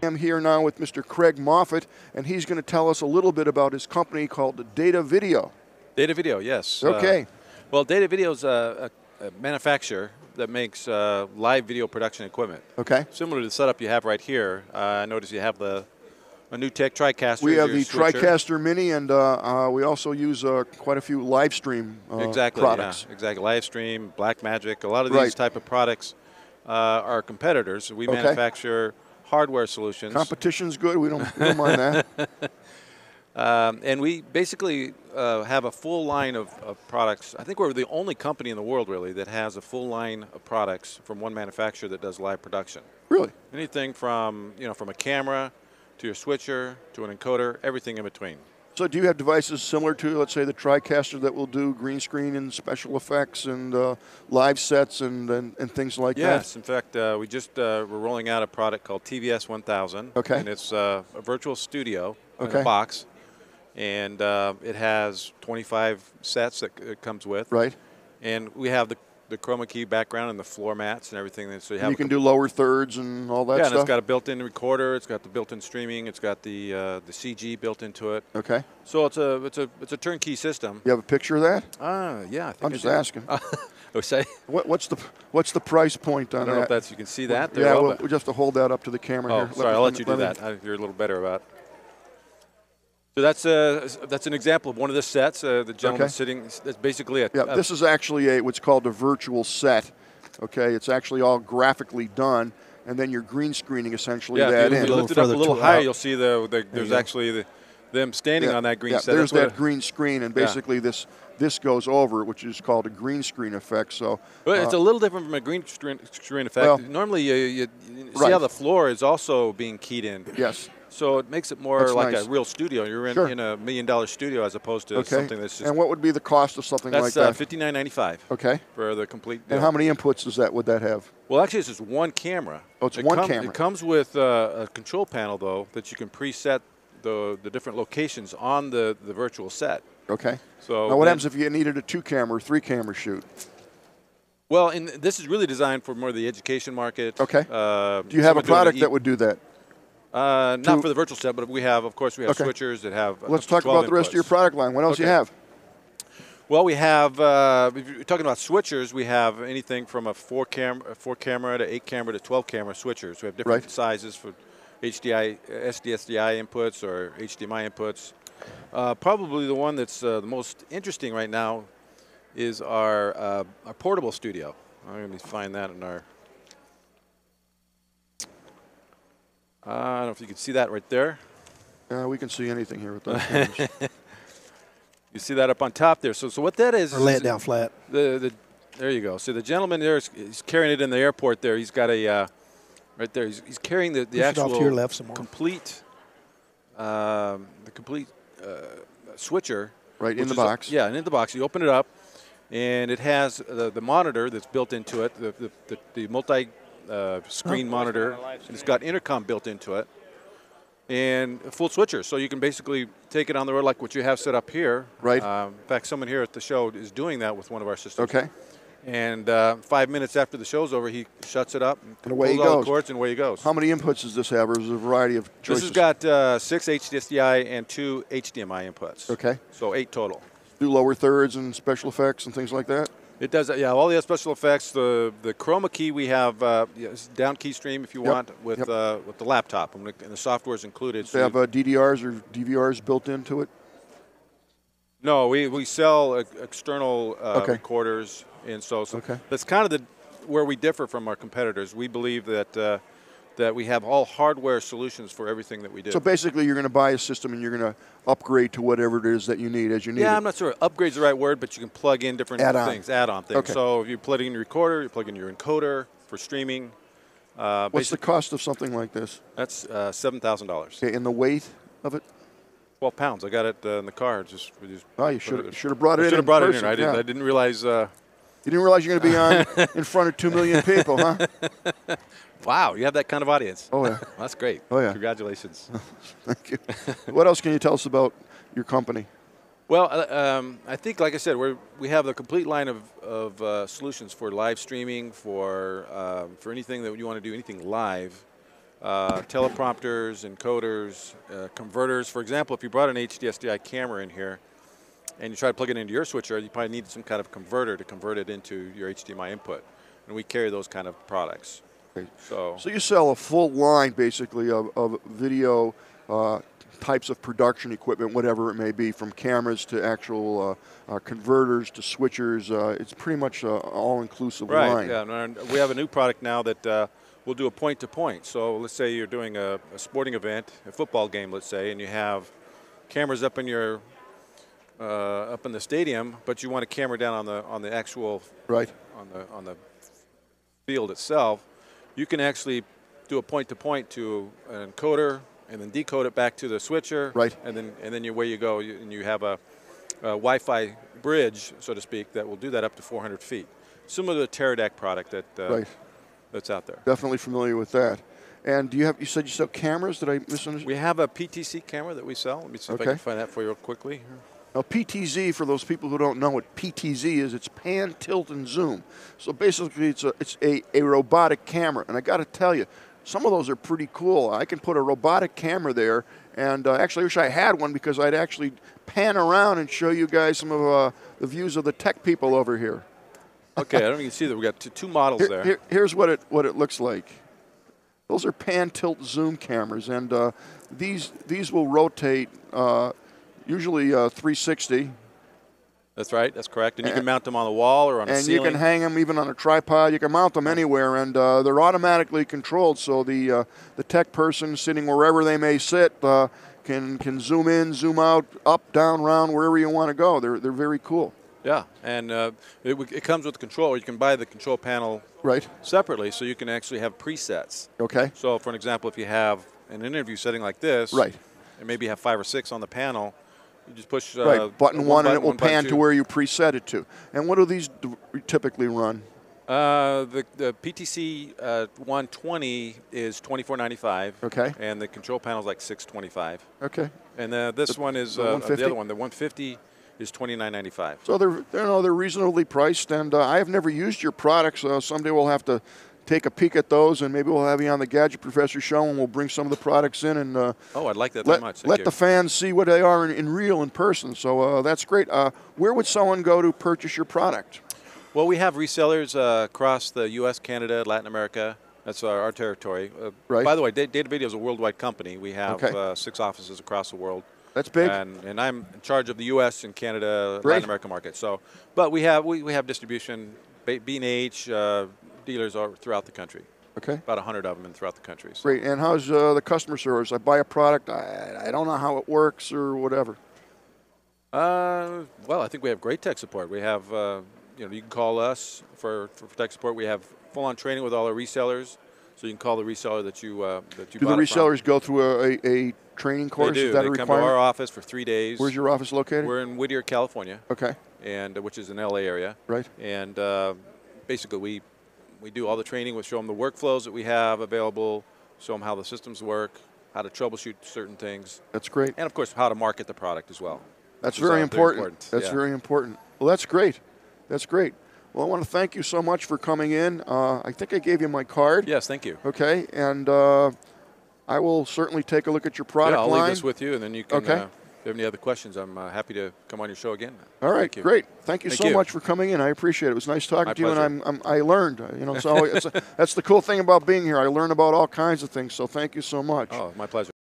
I'm here now with Mr. Craig Moffett, and he's going to tell us a little bit about his company called Data Video. Data Video, yes. Okay. Well, Data Video is a manufacturer that makes live video production equipment. Okay. Similar to the setup you have right here. I notice you have a NewTek TriCaster. We have the TriCaster Mini, and we also use quite a few live stream products. Yeah, exactly. Live stream, Blackmagic, a lot of these type of products are competitors. We manufacture hardware solutions. Competition's good. We don't mind that. And we basically have a full line of products. I think we're the only company in the world, really, that has a full line of products from one manufacturer that does live production. Really? Anything from, from a camera to your switcher to an encoder, everything in between. So do you have devices similar to, let's say, the TriCaster that will do green screen and special effects and live sets and things like that? Yes. In fact, we just we're rolling out a product called TVS 1000. Okay. And it's a virtual studio in a box. And it has 25 sets that it comes with. Right. And we have the chroma key background and the floor mats and everything. So you can do lower thirds and all that stuff? Yeah, and it's got a built-in recorder. It's got the built-in streaming. It's got the CG built into it. Okay. So it's a turnkey system. You have a picture of that? Yeah. I think I'm just asking. Say. What's the price point on that? I don't know if you can see that. Yeah, we'll just have to hold that up to the camera here. Sorry, I'll let you do that. You're a little better about it. So that's an example of one of the sets. The gentleman sitting. That's basically a. Yeah, this is actually what's called a virtual set. Okay, it's actually all graphically done, and then you're green screening essentially that in. If you lift it up a little higher, you'll see there's actually them standing on that green set. There's that green screen, and basically this goes over it, which is called a green screen effect. So, but it's a little different from a green screen effect. Well, normally, you see how the floor is also being keyed in. Yes. So it makes it more like a real studio. You're in $1 million studio as opposed to something that's just. And what would be the cost of something like that? That's $59.95. Okay. For the complete. And how many inputs would that have? Well, actually, it's just one camera. Oh, it's one camera. It comes with a control panel though that you can preset the different locations on the virtual set. Okay. So now, what happens if you needed a 2-camera or 3-camera shoot? Well, this is really designed for more of the education market. Okay. Do you have a product that would do that? Not for the virtual set, but we have switchers that have. Let's talk about the rest of your product line. What else do you have? Well, we have. If you're talking about switchers, we have anything from a 4-camera to 8-camera to 12-camera switchers. We have different sizes for HDI, SDI inputs or HDMI inputs. Probably the one that's the most interesting right now is our portable studio. Let me find that in our. I don't know if you can see that right there. We can see anything here with those cameras. You see that up on top there. So what that is? Or lay it down flat. There you go. So the gentleman there is carrying it in the airport there. He's got a right there. He's carrying the actual off to your left some more. complete switcher. Right in the box. Yeah, and in the box. You open it up, and it has the monitor that's built into it. The multi screen monitor. And it's got intercom built into it, and a full switcher. So you can basically take it on the road like what you have set up here. Right. In fact, someone here at the show is doing that with one of our systems. Okay. And 5 minutes after the show's over, he shuts it up and away he pulls all goes. the cords, and away he goes. How many inputs does this have, or is it a variety of choices? This has got 6 HDSDI and 2 HDMI inputs. Okay. So 8 total. Do lower thirds and special effects and things like that? It does, yeah. All the special effects. The chroma key we have down key stream if you want with the laptop, and the software is included. Does it have DDRs or DVRs built into it? No, we sell external recorders, and so that's kind of where we differ from our competitors. We believe that that we have all hardware solutions for everything that we do. So basically, you're going to buy a system and you're going to upgrade to whatever it is that you need as you need it. I'm not sure upgrade's the right word, but you can plug in different things, add-on things. Okay. So if you plug in your recorder, you plug in your encoder for streaming. What's the cost of something like this? That's $7,000. Okay, and the weight of it? 12 pounds. I got it in the car. You should have brought it in. I should have brought it in. I didn't realize. You didn't realize you're going to be on in front of 2 million people, huh? Wow, you have that kind of audience. Oh, yeah. Well, that's great. Oh, yeah. Congratulations. Thank you. What else can you tell us about your company? Well, I think, like I said, we have a complete line of solutions for live streaming, for anything that you want to do, anything live. teleprompters, encoders, converters. For example, if you brought an HDSDI camera in here and you try to plug it into your switcher, you probably need some kind of converter to convert it into your HDMI input. And we carry those kind of products. Okay. So you sell a full line, basically, of video types of production equipment, whatever it may be, from cameras to actual converters to switchers. It's pretty much an all-inclusive line. Right, yeah. And we have a new product now that we'll do a point-to-point. So let's say you're doing a sporting event, a football game, let's say, and you have cameras up in your up in the stadium, but you want a camera down on the actual on the field itself. You can actually do a point-to-point to an encoder and then decode it back to the switcher. Right. And then away you go, and you have a Wi-Fi bridge, so to speak, that will do that up to 400 feet. Similar to the Teradek product that's out there. Definitely familiar with that. And you said you sell cameras? Did I misunderstand? We have a PTZ camera that we sell. Let me see if I can find that for you real quickly. Now, PTZ, for those people who don't know what PTZ is, it's pan, tilt, and zoom. So basically, it's a robotic camera. And I got to tell you, some of those are pretty cool. I can put a robotic camera there, and actually I wish I had one because I'd actually pan around and show you guys some of the views of the tech people over here. Okay, I don't know if you can see that. We've got two models there. Here's what it looks like. Those are pan, tilt, zoom cameras, and these will rotate usually 360. That's right. That's correct. And you can mount them on the wall or on a ceiling. And you can hang them even on a tripod. You can mount them anywhere, and they're automatically controlled. So the tech person sitting wherever they may sit can zoom in, zoom out, up, down, round, wherever you want to go. They're very cool. Yeah, and it comes with a controller. You can buy the control panel separately, so you can actually have presets. Okay. So, for an example, if you have an interview setting like this, and maybe you have 5 or 6 on the panel, you just push button one and it will pan to where you preset it to. And what do these typically run? The PTC 120 is $24.95. Okay. And the control panel is like $625. Okay. And this one is the other one. The 150 is $29.95. So they're reasonably priced, and I have never used your products. Someday we'll have to take a peek at those, and maybe we'll have you on the Gadget Professor show, and we'll bring some of the products in and I'd like that very much. Let the fans see what they are in person. So that's great. Where would someone go to purchase your product? Well, we have resellers across the U.S., Canada, Latin America. That's our territory. By the way, Data Video is a worldwide company. We have 6 offices across the world. That's big. And I'm in charge of the U.S. and Canada, Latin America market. So, but we have distribution, B&H dealers throughout the country. Okay. About 100 of them throughout the country. So. Great. And how's the customer service? I buy a product, I don't know how it works or whatever. Well, I think we have great tech support. We have, you can call us for tech support. We have full-on training with all our resellers, so you can call the reseller that you Do the resellers go through a training course? They do. Is that they a come to our office for 3 days. Where's your office located? We're in Whittier, California. Okay. And which is an LA area. Right. And basically we do all the training. We show them the workflows that we have available, show them how the systems work, how to troubleshoot certain things. That's great. And of course, how to market the product as well. That's very important. That's very important. Well, that's great. That's great. Well, I want to thank you so much for coming in. I think I gave you my card. Yes, thank you. Okay, and I will certainly take a look at your product line. I'll leave this with you, and then you can, if you have any other questions, I'm happy to come on your show again. All right, great. Thank you so much for coming in. I appreciate it. It was nice talking to you, and I learned. That's the cool thing about being here. I learn about all kinds of things, so thank you so much. Oh, my pleasure.